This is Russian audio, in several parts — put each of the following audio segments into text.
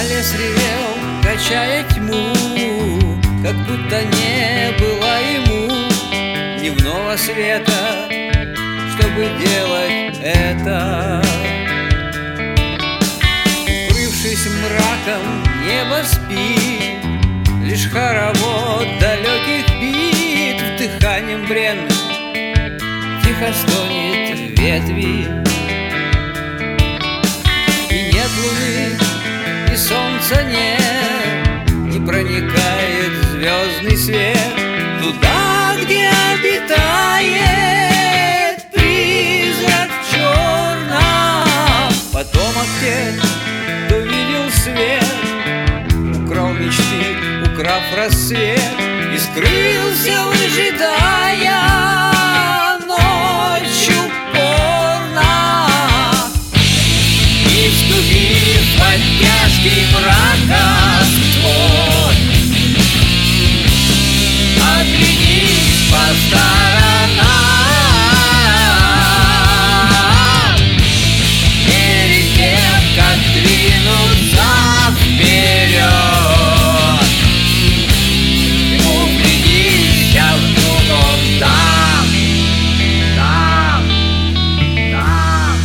лес ревел, качая тьму, как будто не было ему дневного света, чтобы делать это. Укрывшись мраком, небо спит, лишь хоровод далеких битв дыханием бренным тихо стонет ветви. И нет луны, и солнца нет, не проникает звездный свет туда, где обитает призрак в черном. Потомок тех, кто видел свет, украл мечты, украв рассвет, и скрылся, выжидая ночью порно. И вступив под тяжкий мрака твой, оглянись по сторонам перед тем, как двинуться вперед. Углядися в другом там, там, там,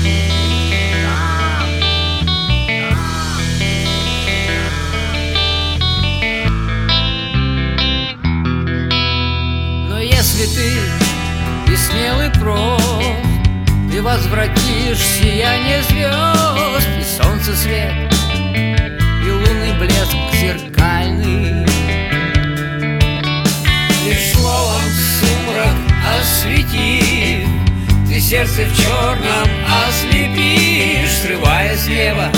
там. Но если ты и смелый прост, ты возвратишь сияние звезд и солнце свет, и лунный блеск зеркальный. Лишь словом сумрак осветив, ты сердце в черном ослепишь, срывая с неба